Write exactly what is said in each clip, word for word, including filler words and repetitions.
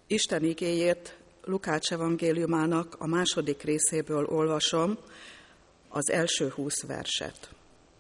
Isten igéjét Lukács evangéliumának a második részéből olvasom, az első húsz verset.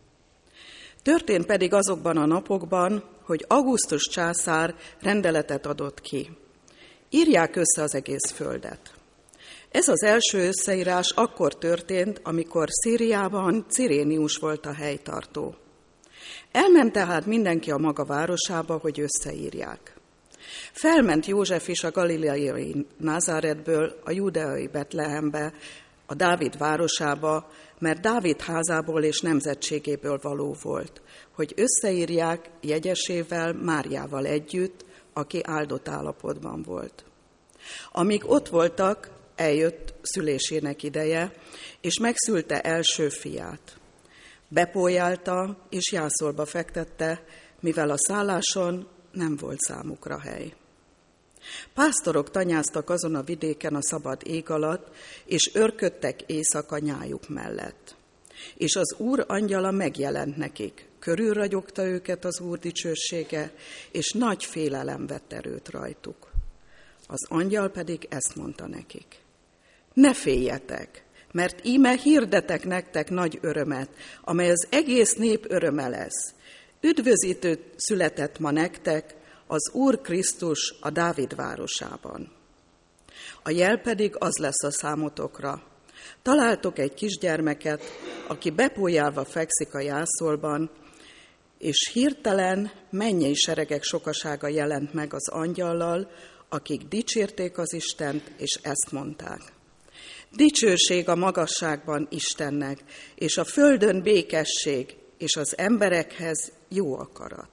Történt pedig azokban a napokban, hogy Augustus császár rendeletet adott ki. Írják össze az egész földet. Ez az első összeírás akkor történt, amikor Szíriában Cirénius volt a helytartó. Elment tehát mindenki a maga városába, hogy összeírják. Felment József is a galileai Názáretből a júdeai Betlehembe, a Dávid városába, mert Dávid házából és nemzetségéből való volt, hogy összeírják jegyesével, Máriával együtt, aki áldott állapotban volt. Amíg ott voltak, eljött szülésének ideje, és megszülte első fiát. Bepójálta és jászolba fektette, mivel a szálláson nem volt számukra hely. Pásztorok tanyáztak azon a vidéken a szabad ég alatt, és örködtek éjszaka nyájuk mellett. És az Úr angyala megjelent nekik, körülragyogta őket az Úr dicsősége, és nagy félelem vett erőt rajtuk. Az angyal pedig ezt mondta nekik: ne féljetek, mert íme hirdetek nektek nagy örömet, amely az egész nép öröme lesz. Üdvözítő született ma nektek, az Úr Krisztus a Dávid városában. A jel pedig az lesz a számotokra. Találtok egy kisgyermeket, aki bepójálva fekszik a jászolban, és hirtelen mennyei seregek sokasága jelent meg az angyallal, akik dicsérték az Istent, és ezt mondták: dicsőség a magasságban Istennek, és a földön békesség, és az emberekhez jó akarat.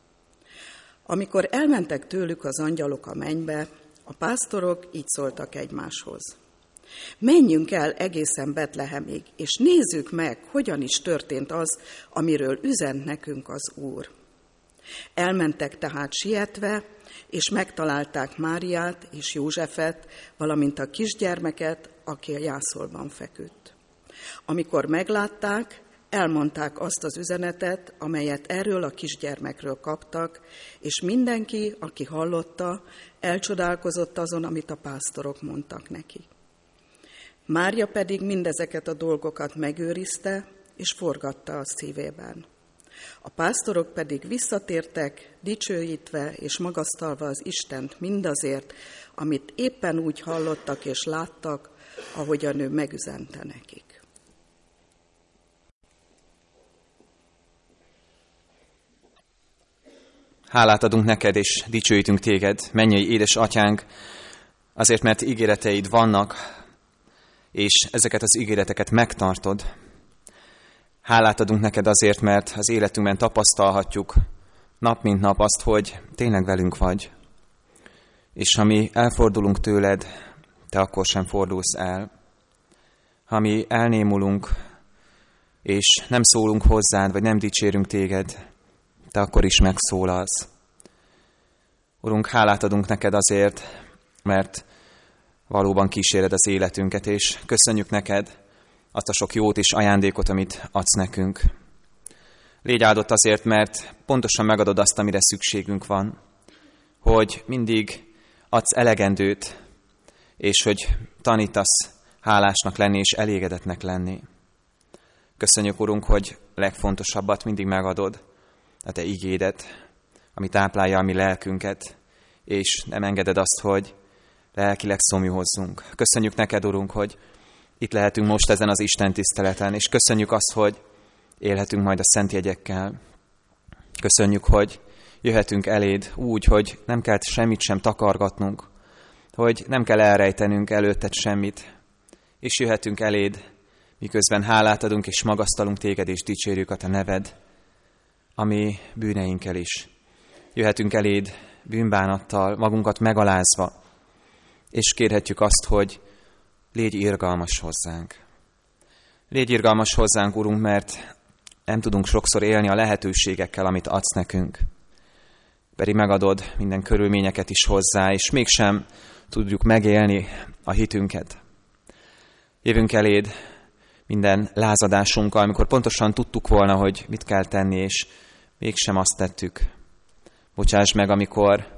Amikor elmentek tőlük az angyalok a mennybe, a pásztorok így szóltak egymáshoz: menjünk el egészen Betlehemig, és nézzük meg, hogyan is történt az, amiről üzent nekünk az Úr. Elmentek tehát sietve, és megtalálták Máriát és Józsefet, valamint a kisgyermeket, aki a jászolban feküdt. Amikor meglátták, elmondták azt az üzenetet, amelyet erről a kisgyermekről kaptak, és mindenki, aki hallotta, elcsodálkozott azon, amit a pásztorok mondtak neki. Mária pedig mindezeket a dolgokat megőrizte, és forgatta a szívében. A pásztorok pedig visszatértek, dicsőítve és magasztalva az Istent mindazért, amit éppen úgy hallottak és láttak, ahogyan ő megüzente nekik. Hálát adunk neked, és dicsőítünk téged, mennyei édes atyánk, azért, mert ígéreteid vannak, és ezeket az ígéreteket megtartod. Hálát adunk neked azért, mert az életünkben tapasztalhatjuk nap mint nap azt, hogy tényleg velünk vagy. És ha mi elfordulunk tőled, te akkor sem fordulsz el. Ha mi elnémulunk, és nem szólunk hozzád, vagy nem dicsérünk téged, te akkor is megszólalsz. Urunk, hálát adunk neked azért, mert valóban kíséred az életünket, és köszönjük neked azt a sok jót és ajándékot, amit adsz nekünk. Légy áldott azért, mert pontosan megadod azt, amire szükségünk van, hogy mindig adsz elegendőt, és hogy tanítasz hálásnak lenni és elégedetnek lenni. Köszönjük, Urunk, hogy legfontosabbat mindig megadod, a te igédet, ami táplálja a mi lelkünket, és nem engeded azt, hogy lelkileg szomjúhozzunk. Köszönjük neked, Urunk, hogy itt lehetünk most ezen az Isten tiszteleten, és köszönjük azt, hogy élhetünk majd a szent jegyekkel. Köszönjük, hogy jöhetünk eléd úgy, hogy nem kell semmit sem takargatnunk, hogy nem kell elrejtenünk előtted semmit, és jöhetünk eléd, miközben hálát adunk, és magasztalunk téged, és dicsérjük a te neved, ami bűneinkkel is. Jöhetünk eléd bűnbánattal, magunkat megalázva, és kérhetjük azt, hogy légy irgalmas hozzánk. Légy irgalmas hozzánk, Urunk, mert nem tudunk sokszor élni a lehetőségekkel, amit adsz nekünk. Pedig megadod minden körülményeket is hozzá, és mégsem tudjuk megélni a hitünket. Jövünk eléd minden lázadásunkkal, amikor pontosan tudtuk volna, hogy mit kell tenni, és mégsem azt tettük. Bocsáss meg, amikor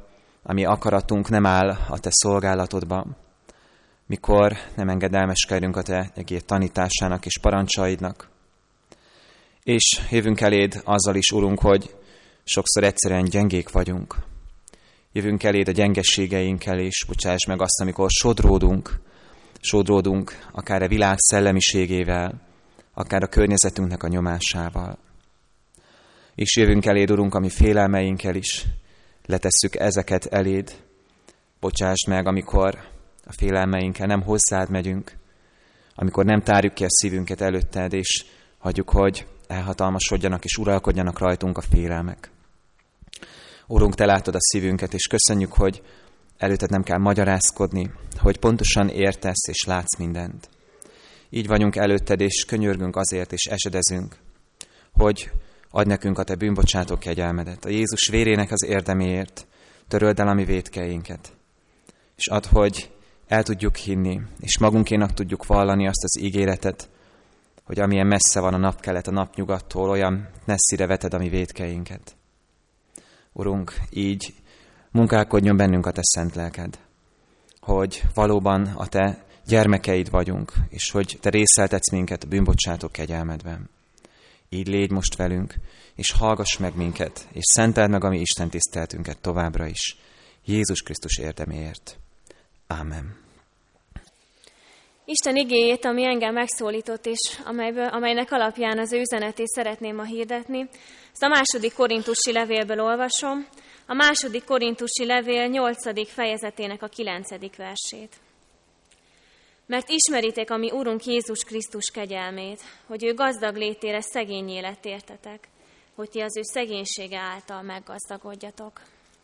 ami akaratunk nem áll a te szolgálatodba, mikor nem engedelmeskedünk a te egész tanításának és parancsaidnak. És jövünk eléd azzal is, Urunk, hogy sokszor egyszerűen gyengék vagyunk. Jövünk eléd a gyengességeinkkel, és bocsáss meg azt, amikor sodródunk, sodródunk akár a világ szellemiségével, akár a környezetünknek a nyomásával. És jövünk eléd, Urunk, a mi félelmeinkkel is, letesszük ezeket eléd. Bocsáss meg, amikor a félelmeinkkel nem hozzád megyünk, amikor nem tárjuk ki a szívünket előtted, és hagyjuk, hogy elhatalmasodjanak és uralkodjanak rajtunk a félelmek. Urunk, te látod a szívünket, és köszönjük, hogy előtted nem kell magyarázkodni, hogy pontosan értesz és látsz mindent. Így vagyunk előtted, és könyörgünk azért, és esedezünk, hogy adj nekünk a te bűnbocsátó kegyelmedet, a Jézus vérének az érdeméért, töröld el a mi vétkeinket. És add, hogy el tudjuk hinni, és magunkénak tudjuk vallani azt az ígéretet, hogy amilyen messze van a napkelet a napnyugattól, olyan messzire veted a mi vétkeinket. Urunk, így munkálkodjon bennünk a te szent lelked, hogy valóban a te gyermekeid vagyunk, és hogy te részeltetsz minket a bűnbocsátó kegyelmedben. Így légy most velünk, és hallgass meg minket, és szenteld meg a mi Isten tiszteltünket továbbra is, Jézus Krisztus érdeméért. Ámen. Isten igéjét, ami engem megszólított, és amelyből, amelynek alapján az ő üzenetét szeretném ma hirdetni, ezt a második korintusi levélből olvasom, a második korintusi levél nyolcadik fejezetének a kilencedik versét. Mert ismeritek a mi Urunk Jézus Krisztus kegyelmét, hogy ő gazdag létére szegényé lett értetek, hogy ti az ő szegénysége által meggazdagodjatok.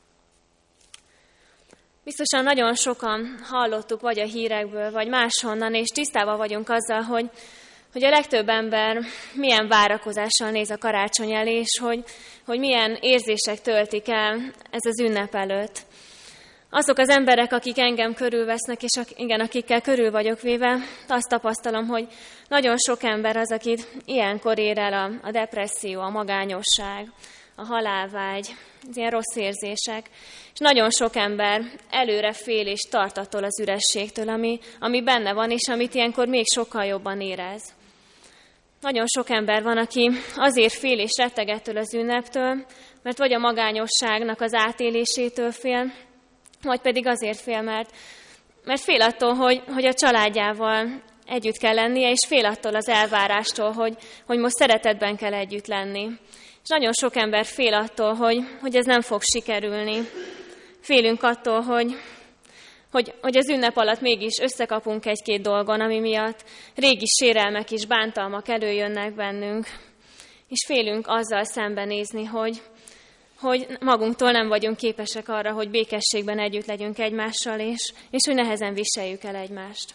Biztosan nagyon sokan hallottuk vagy a hírekből, vagy máshonnan, és tisztában vagyunk azzal, hogy, hogy a legtöbb ember milyen várakozással néz a karácsony elé, és hogy, hogy milyen érzések töltik el ez az ünnep előtt. Azok az emberek, akik engem körülvesznek, és igen, akikkel körül vagyok véve, azt tapasztalom, hogy nagyon sok ember az, akit ilyenkor ér el a, a depresszió, a magányosság, a halálvágy, az ilyen rossz érzések. És nagyon sok ember előre fél és tart attól az ürességtől, ami, ami benne van, és amit ilyenkor még sokkal jobban érez. Nagyon sok ember van, aki azért fél és retteg ettől az ünneptől, mert vagy a magányosságnak az átélésétől fél, vagy pedig azért fél, mert, mert fél attól, hogy, hogy a családjával együtt kell lennie, és fél attól az elvárástól, hogy, hogy most szeretetben kell együtt lenni. És nagyon sok ember fél attól, hogy, hogy ez nem fog sikerülni. Félünk attól, hogy, hogy, hogy az ünnep alatt mégis összekapunk egy-két dolgon, ami miatt régi sérelmek és bántalmak előjönnek bennünk. És félünk azzal szembenézni, hogy, hogy magunktól nem vagyunk képesek arra, hogy békességben együtt legyünk egymással, és, és hogy nehezen viseljük el egymást.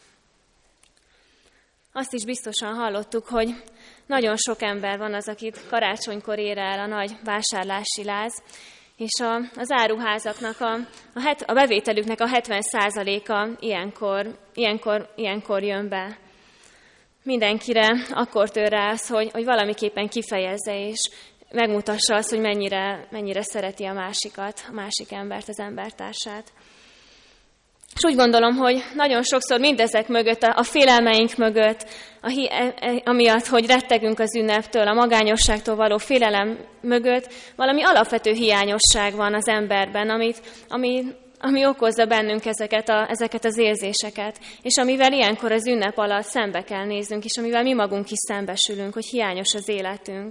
Azt is biztosan hallottuk, hogy nagyon sok ember van az, akit karácsonykor ér el a nagy vásárlási láz, és a, az áruházaknak, a, a, het, a bevételüknek a hetven százaléka ilyenkor, ilyenkor, ilyenkor jön be. Mindenkire akkor tör rá az, hogy, hogy valamiképpen kifejezze, és megmutassa azt, hogy mennyire, mennyire szereti a másikat, a másik embert, az embertársát. És úgy gondolom, hogy nagyon sokszor mindezek mögött, a félelmeink mögött, a hi, amiatt, hogy rettegünk az ünneptől, a magányosságtól való félelem mögött, valami alapvető hiányosság van az emberben, amit, ami, ami okozza bennünk ezeket, a, ezeket az érzéseket, és amivel ilyenkor az ünnep alatt szembe kell néznünk, és amivel mi magunk is szembesülünk, hogy hiányos az életünk.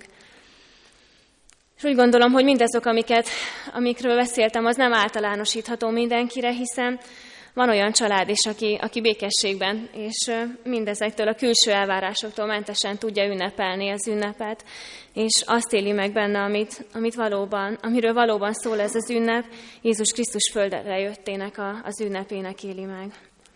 És úgy gondolom, hogy mindazok, amiket, amikről beszéltem, az nem általánosítható mindenkire, hiszen van olyan család is, aki, aki békességben, és mindezektől a külső elvárásoktól mentesen tudja ünnepelni az ünnepet, és azt éli meg benne, amit, amit valóban, amiről valóban szól ez az ünnep, Jézus Krisztus földre jöttének a, az ünnepének éli meg.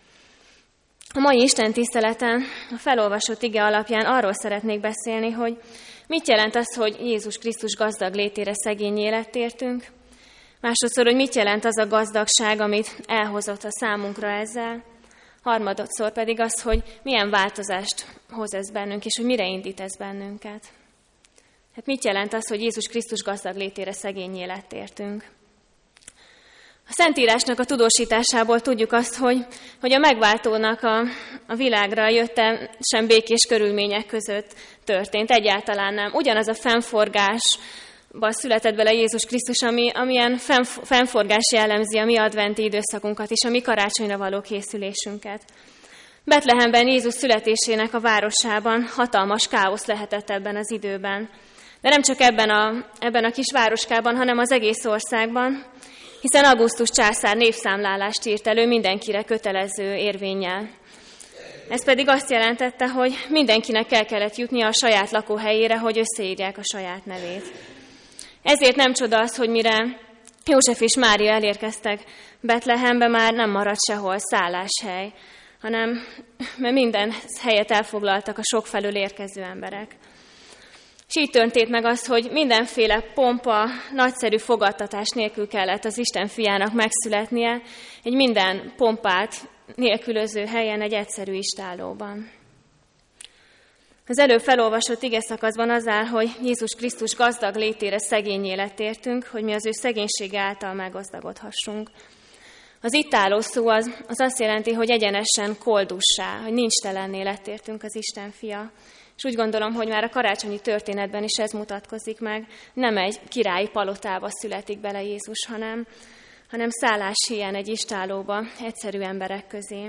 A mai Isten tiszteleten a felolvasott ige alapján arról szeretnék beszélni, hogy mit jelent az, hogy Jézus Krisztus gazdag létére szegény lett értünk, másodszor, hogy mit jelent az a gazdagság, amit elhozott a számunkra ezzel, harmadszor pedig az, hogy milyen változást hoz ez bennünk, és hogy mire indít ez bennünket. Hát mit jelent az, hogy Jézus Krisztus gazdag létére szegény lett értünk? A Szentírásnak a tudósításából tudjuk azt, hogy, hogy a megváltónak a, a világra jötte sem békés körülmények között történt, egyáltalán nem. Ugyanaz a fennforgásban született bele Jézus Krisztus, ami, amilyen fennforgás jellemzi a mi adventi időszakunkat és a mi karácsonyra való készülésünket. Betlehemben Jézus születésének a városában hatalmas káosz lehetett ebben az időben. De nem csak ebben a, ebben a kis városkában, hanem az egész országban, hiszen Augustus császár névszámlálást írt elő mindenkire kötelező érvénnyel. Ez pedig azt jelentette, hogy mindenkinek el kellett jutnia a saját lakóhelyére, hogy összeírják a saját nevét. Ezért nem csoda az, hogy mire József és Mária elérkeztek Betlehembe, már nem maradt sehol szálláshely, hanem mert minden helyet elfoglaltak a sokfelől érkező emberek. És így történt meg az, hogy mindenféle pompa, nagyszerű fogadtatás nélkül kellett az Isten fiának megszületnie, egy minden pompát nélkülöző helyen, egy egyszerű istállóban. Az előbb felolvasott igeszakaszban az áll, hogy Jézus Krisztus gazdag létére szegényé lett értünk, hogy mi az ő szegénysége által meggazdagodhassunk. Az itt álló szó az, az azt jelenti, hogy egyenesen koldussá, hogy nincs telenné lett értünk az Isten fia. És úgy gondolom, hogy már a karácsonyi történetben is ez mutatkozik meg. Nem egy királyi palotába születik bele Jézus, hanem, hanem szálláshélyen egy istállóba, egyszerű emberek közé.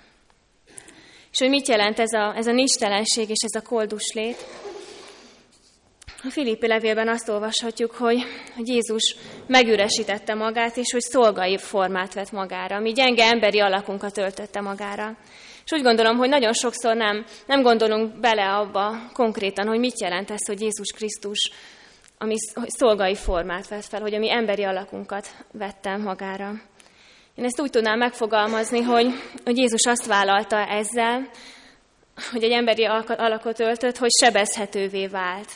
És hogy mit jelent ez a, ez a nincstelenség és ez a koldus lét? A Filippi levélben azt olvashatjuk, hogy, hogy Jézus megüresítette magát, és hogy szolgai formát vett magára, ami gyenge emberi alakunkat öltötte magára. És úgy gondolom, hogy nagyon sokszor nem, nem gondolunk bele abba konkrétan, hogy mit jelent ez, hogy Jézus Krisztus, ami szolgai formát vett fel, hogy a mi emberi alakunkat vette magára. Én ezt úgy tudnám megfogalmazni, hogy, hogy Jézus azt vállalta ezzel, hogy egy emberi alakot öltött, hogy sebezhetővé vált.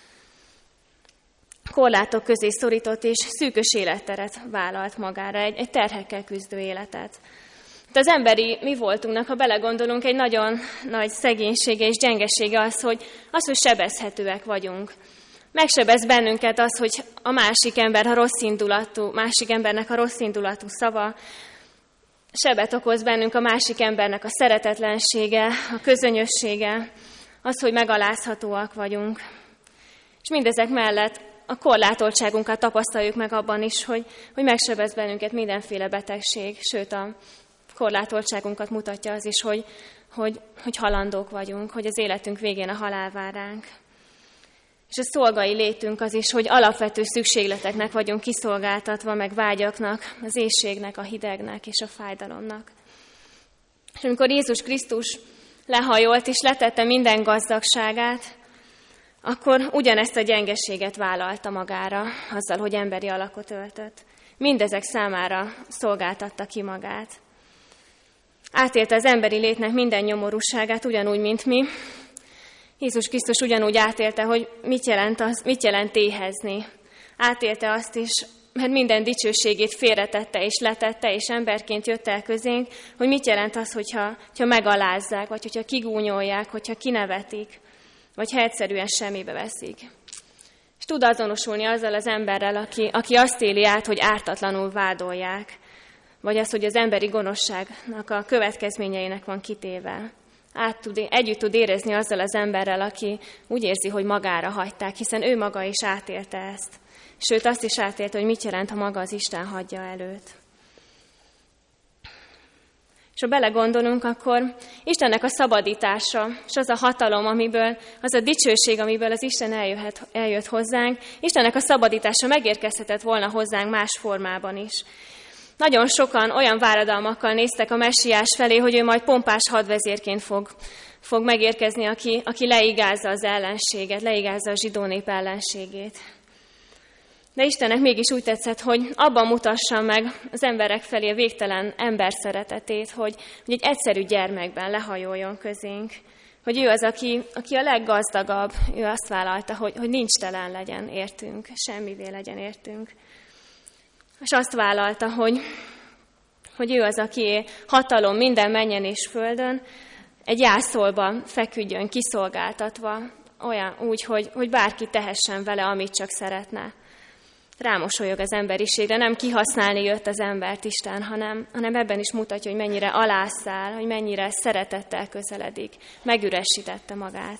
Korlátok közé szorított és szűkös életteret vállalt magára, egy, egy terhekkel küzdő életet. De az emberi mi voltunknak, ha belegondolunk, egy nagyon nagy szegénysége és gyengesége az, hogy, az, hogy sebezhetőek vagyunk. Megsebez bennünket az, hogy a másik ember, ha rossz indulatú, másik embernek a rossz indulatú szava, sebet okoz bennünk a másik embernek a szeretetlensége, a közönyössége, az, hogy megalázhatóak vagyunk. És mindezek mellett a korlátoltságunkat tapasztaljuk meg abban is, hogy, hogy megsebez bennünket mindenféle betegség, sőt a korlátoltságunkat mutatja az is, hogy, hogy, hogy halandók vagyunk, hogy az életünk végén a halál vár ránk. És a szolgai létünk az is, hogy alapvető szükségleteknek vagyunk kiszolgáltatva, meg vágyaknak, az éhségnek, a hidegnek és a fájdalomnak. És amikor Jézus Krisztus lehajolt és letette minden gazdagságát, akkor ugyanezt a gyengeséget vállalta magára, azzal, hogy emberi alakot öltött. Mindezek számára szolgáltatta ki magát. Átélte az emberi létnek minden nyomorúságát, ugyanúgy, mint mi. Jézus Krisztus ugyanúgy átélte, hogy mit jelent, az, mit jelent éhezni. Átélte azt is, mert minden dicsőségét félretette és letette, és emberként jött el közénk, hogy mit jelent az, hogyha, hogyha megalázzák, vagy hogyha kigúnyolják, hogyha kinevetik, vagy ha egyszerűen semmibe veszik. És tud azonosulni azzal az emberrel, aki, aki azt éli át, hogy ártatlanul vádolják, vagy az, hogy az emberi gonoszságnak a következményeinek van kitéve. Át tud, együtt tud érezni azzal az emberrel, aki úgy érzi, hogy magára hagyták, hiszen ő maga is átélte ezt. Sőt, azt is átélte, hogy mit jelent, ha maga az Isten hagyja előtt. És ha belegondolunk, akkor Istennek a szabadítása, és az a hatalom, amiből, az a dicsőség, amiből az Isten eljöhet, eljött hozzánk, Istennek a szabadítása megérkezhetett volna hozzánk más formában is. Nagyon sokan olyan váradalmakkal néztek a messiás felé, hogy ő majd pompás hadvezérként fog, fog megérkezni, aki, aki leigázza az ellenséget, leigázza a zsidó nép ellenségét. De Istennek mégis úgy tetszett, hogy abban mutassa meg az emberek felé a végtelen ember szeretetét, hogy, hogy egy egyszerű gyermekben lehajoljon közénk, hogy ő az, aki, aki a leggazdagabb, ő azt vállalta, hogy, hogy nincs telen legyen értünk, semmivé legyen értünk. És azt vállalta, hogy, hogy ő az, aki hatalom minden mennyen és földön, egy jászolban feküdjön kiszolgáltatva, olyan úgy, hogy, hogy bárki tehessen vele, amit csak szeretne. rámosolyog az emberiségre, nem kihasználni jött az embert Isten, hanem, hanem ebben is mutatja, hogy mennyire alászáll, hogy mennyire szeretettel közeledik, megüresítette magát.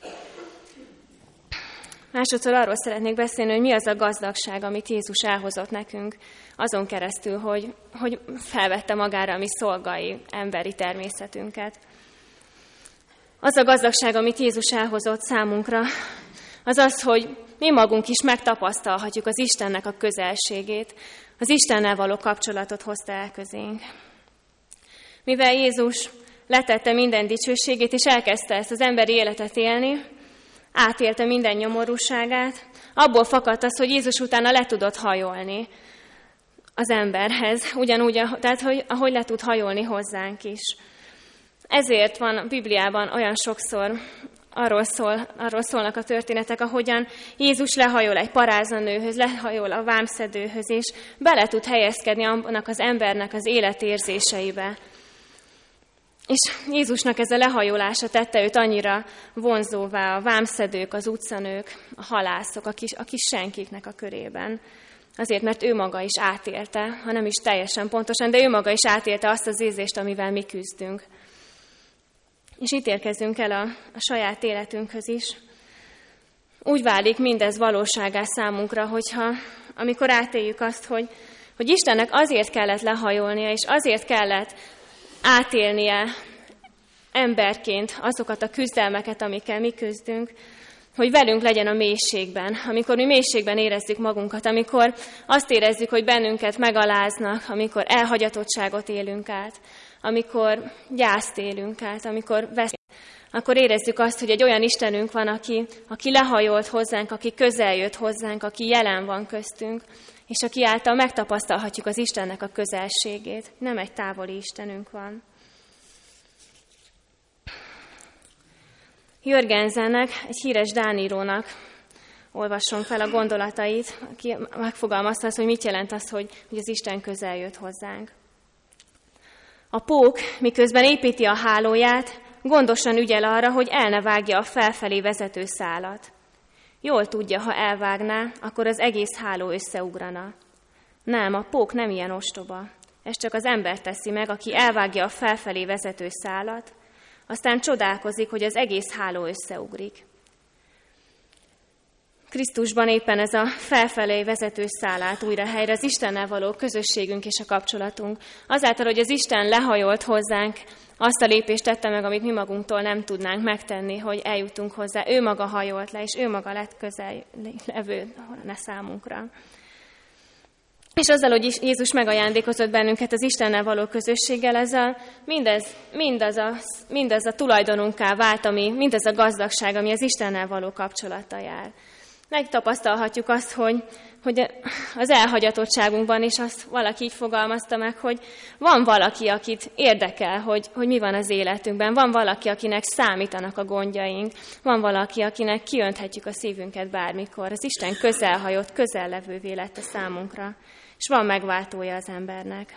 Másodszor arról szeretnék beszélni, hogy mi az a gazdagság, amit Jézus elhozott nekünk azon keresztül, hogy, hogy felvette magára a mi szolgai emberi természetünket. Az a gazdagság, amit Jézus elhozott számunkra, az az, hogy mi magunk is megtapasztalhatjuk az Istennek a közelségét, az Istennel való kapcsolatot hozta el közénk. Mivel Jézus letette minden dicsőségét, és elkezdte ezt az emberi életet élni, átélte minden nyomorúságát, abból fakadt az, hogy Jézus utána le tudott hajolni az emberhez, ugyanúgy, tehát hogy, ahogy le tud hajolni hozzánk is. Ezért van a Bibliában olyan sokszor, arról, szól, arról szólnak a történetek, ahogyan Jézus lehajol egy parázanőhöz, lehajol a vámszedőhöz, és bele tud helyezkedni annak az embernek az életérzéseibe. És Jézusnak ez a lehajolása tette őt annyira vonzóvá a vámszedők, az utcanők, a halászok, a kis, a kis senkiknek a körében. Azért, mert ő maga is átélte, ha nem is teljesen pontosan, de ő maga is átélte azt az érzést, amivel mi küzdünk. És itt érkezünk el a, a saját életünkhöz is. Úgy válik mindez valóságá számunkra, hogyha amikor átéljük azt, hogy, hogy Istennek azért kellett lehajolnia, és azért kellett átélnie emberként azokat a küzdelmeket, amikkel mi küzdünk, hogy velünk legyen a mélységben, amikor mi mélységben érezzük magunkat, amikor azt érezzük, hogy bennünket megaláznak, amikor elhagyatottságot élünk át, amikor gyászt élünk át, amikor vesz, akkor érezzük azt, hogy egy olyan Istenünk van, aki, aki lehajolt hozzánk, aki közel jött hozzánk, aki jelen van köztünk, és aki által megtapasztalhatjuk az Istennek a közelségét. Nem egy távoli Istenünk van. Jörgensennek, egy híres dánírónak olvasom fel a gondolatait, aki megfogalmazta azt, hogy mit jelent az, hogy, hogy az Isten közel jött hozzánk. A pók, miközben építi a hálóját, gondosan ügyel arra, hogy el ne vágja a felfelé vezető szálat. Jól tudja, ha elvágná, akkor az egész háló összeugrana. Nem, a pók nem ilyen ostoba. Ez csak az ember teszi meg, aki elvágja a felfelé vezető szálat, aztán csodálkozik, hogy az egész háló összeugrik. Krisztusban éppen ez a felfelé vezető szál át újra helyre, az Istennel való közösségünk és a kapcsolatunk. Azáltal, hogy az Isten lehajolt hozzánk, azt a lépést tette meg, amit mi magunktól nem tudnánk megtenni, hogy eljutunk hozzá. Ő maga hajolt le, és ő maga lett közel levő ne számunkra. És azzal, hogy Jézus megajándékozott bennünket az Istennel való közösséggel, ezzel mindez, mindaz, a, mindaz a tulajdonunká vált, ami, mindaz a gazdagság, ami az Istennel való kapcsolattal jár. Megtapasztalhatjuk azt, hogy, hogy az elhagyatottságunkban is azt valaki így fogalmazta meg, hogy van valaki, akit érdekel, hogy, hogy mi van az életünkben, van valaki, akinek számítanak a gondjaink, van valaki, akinek kiönthetjük a szívünket bármikor. Az Isten közelhajott, közellevővé lett a számunkra, és van megváltója az embernek.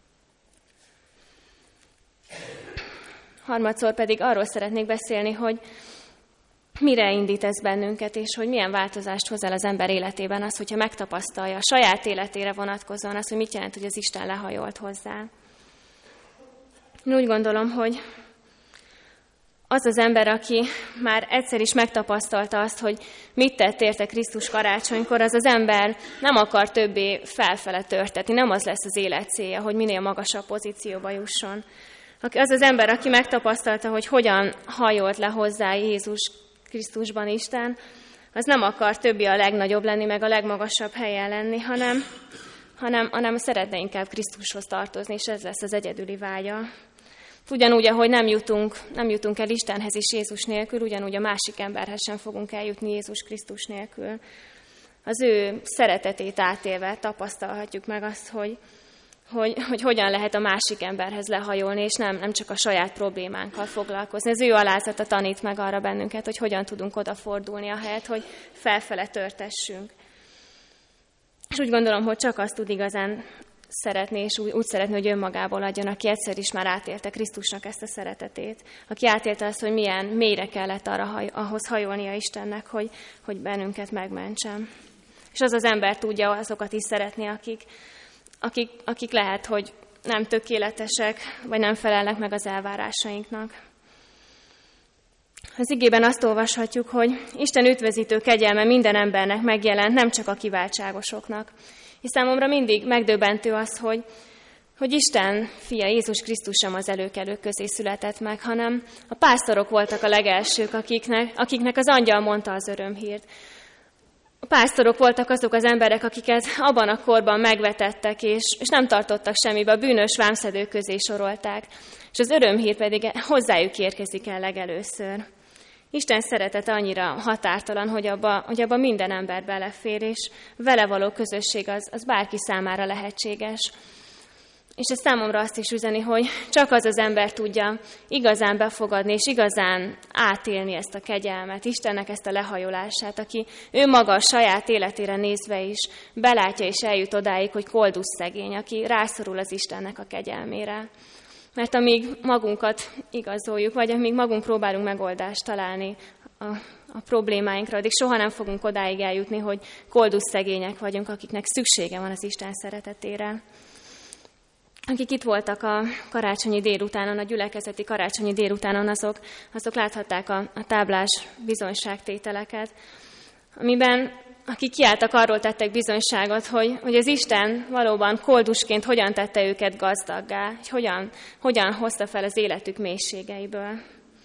Harmadszor pedig arról szeretnék beszélni, hogy mire indít ez bennünket, és hogy milyen változást hoz el az ember életében az, hogyha megtapasztalja a saját életére vonatkozóan az, hogy mit jelent, hogy az Isten lehajolt hozzá. Én úgy gondolom, hogy az az ember, aki már egyszer is megtapasztalta azt, hogy mit tett érte Krisztus karácsonykor, az az ember nem akar többé felfele törtetni, nem az lesz az élet célja, hogy minél magasabb pozícióba jusson. Az az ember, aki megtapasztalta, hogy hogyan hajolt le hozzá Jézus Krisztusban Isten, az nem akar többé a legnagyobb lenni, meg a legmagasabb helyen lenni, hanem, hanem, hanem szeretne inkább Krisztushoz tartozni, és ez lesz az egyedüli vágya. Ugyanúgy, ahogy nem jutunk, nem jutunk el Istenhez is Jézus nélkül, ugyanúgy a másik emberhez sem fogunk eljutni Jézus Krisztus nélkül. Az ő szeretetét átélve tapasztalhatjuk meg azt, hogy, hogy, hogy hogyan lehet a másik emberhez lehajolni, és nem, nem csak a saját problémánkkal foglalkozni. Az ő alázata tanít meg arra bennünket, hogy hogyan tudunk odafordulni ahelyett, hogy felfele törtessünk. És úgy gondolom, hogy csak azt tud igazán szeretni, és úgy, úgy szeretni, hogy önmagából adjon, aki egyszer is már átélte Krisztusnak ezt a szeretetét, aki átélte azt, hogy milyen mélyre kellett arra, ahhoz hajolnia Istennek, hogy, hogy bennünket megmentsen. És az az ember tudja azokat is szeretni, akik, akik, akik lehet, hogy nem tökéletesek, vagy nem felelnek meg az elvárásainknak. Az igében azt olvashatjuk, hogy Isten üdvözítő kegyelme minden embernek megjelent, nem csak a kiváltságosoknak. És számomra mindig megdöbbentő az, hogy, hogy Isten fia Jézus Krisztus sem az előkelők közé született meg, hanem a pásztorok voltak a legelsők, akiknek, akiknek az angyal mondta az örömhírt. A pásztorok voltak azok az emberek, akiket abban a korban megvetettek, és, és nem tartottak semmibe, a bűnös vámszedők közé sorolták, és az örömhír pedig hozzájuk érkezik el legelőször. Isten szeretete annyira határtalan, hogy abba, hogy abba minden ember belefér, és vele való közösség az, az bárki számára lehetséges. És ez számomra azt is üzeni, hogy csak az az ember tudja igazán befogadni, és igazán átélni ezt a kegyelmet, Istennek ezt a lehajolását, aki ő maga a saját életére nézve is belátja és eljut odáig, hogy koldus szegény, aki rászorul az Istennek a kegyelmére. Mert amíg magunkat igazoljuk, vagy amíg magunk próbálunk megoldást találni a, a problémáinkra, addig soha nem fogunk odáig eljutni, hogy koldus szegények vagyunk, akiknek szüksége van az Isten szeretetére. Akik itt voltak a karácsonyi délutánon, a gyülekezeti karácsonyi délutánon, azok, azok láthatták a, a táblás bizonyságtételeket, amiben akik kiálltak, arról tettek bizonyságot, hogy, hogy az Isten valóban koldusként hogyan tette őket gazdaggá, hogy hogyan, hogyan hozta fel az életük mélységeiből.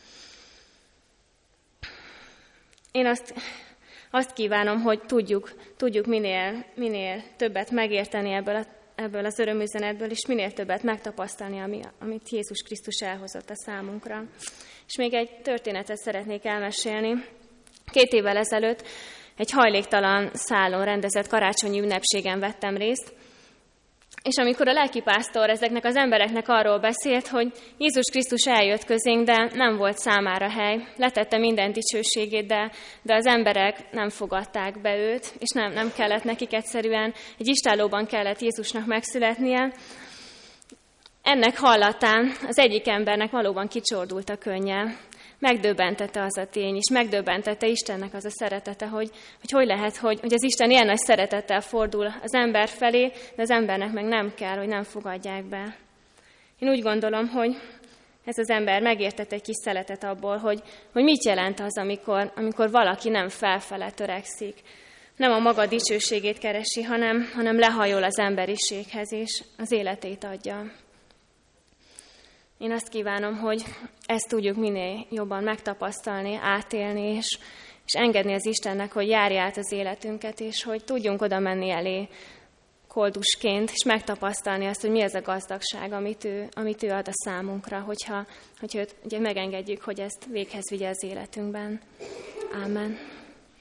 Én azt, azt kívánom, hogy tudjuk, tudjuk minél, minél többet megérteni ebből, a, ebből az örömüzenetből, és minél többet megtapasztalni, ami, amit Jézus Krisztus elhozott a számunkra. És még egy történetet szeretnék elmesélni. Két évvel ezelőtt egy hajléktalan szálon rendezett karácsonyi ünnepségen vettem részt, és amikor a lelkipásztor ezeknek az embereknek arról beszélt, hogy Jézus Krisztus eljött közénk, de nem volt számára hely, letette minden dicsőségét, de, de az emberek nem fogadták be őt, és nem, nem kellett nekik egyszerűen, egy istállóban kellett Jézusnak megszületnie. Ennek hallatán az egyik embernek valóban kicsordult a könnye. Megdöbbentette az a tény, és megdöbbentette Istennek az a szeretete, hogy hogy, hogy lehet, hogy, hogy az Isten ilyen nagy szeretettel fordul az ember felé, de az embernek meg nem kell, hogy nem fogadják be. Én úgy gondolom, hogy ez az ember megértett egy kis szeletet abból, hogy, hogy mit jelent az, amikor, amikor valaki nem felfele törekszik, nem a maga dicsőségét keresi, hanem, hanem lehajol az emberiséghez, és az életét adja. Én azt kívánom, hogy ezt tudjuk minél jobban megtapasztalni, átélni, és, és engedni az Istennek, hogy járja át az életünket, és hogy tudjunk oda menni elé koldusként, és megtapasztalni azt, hogy mi az a gazdagság, amit ő, amit ő ad a számunkra, hogyha, hogyha őt, ugye megengedjük, hogy ezt véghez vigye az életünkben. Ámen.